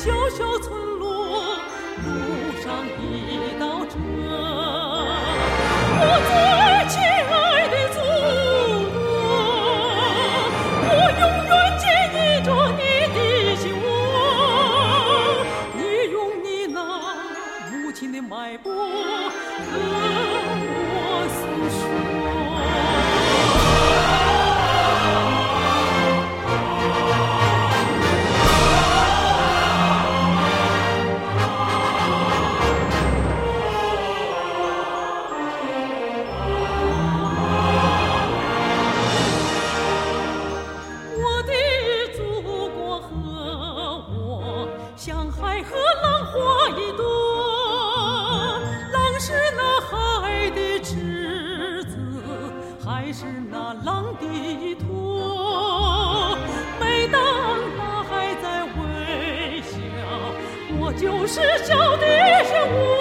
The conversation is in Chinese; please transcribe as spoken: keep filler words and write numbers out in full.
小小村落，路上一道辙。我最亲爱的祖国，我永远坚依着你的心窝，你用你那母亲的脉搏和我诉说。像海和浪花一朵，浪是那海的池子，海是那浪的依托。每当大海在微笑，我就是笑的是我。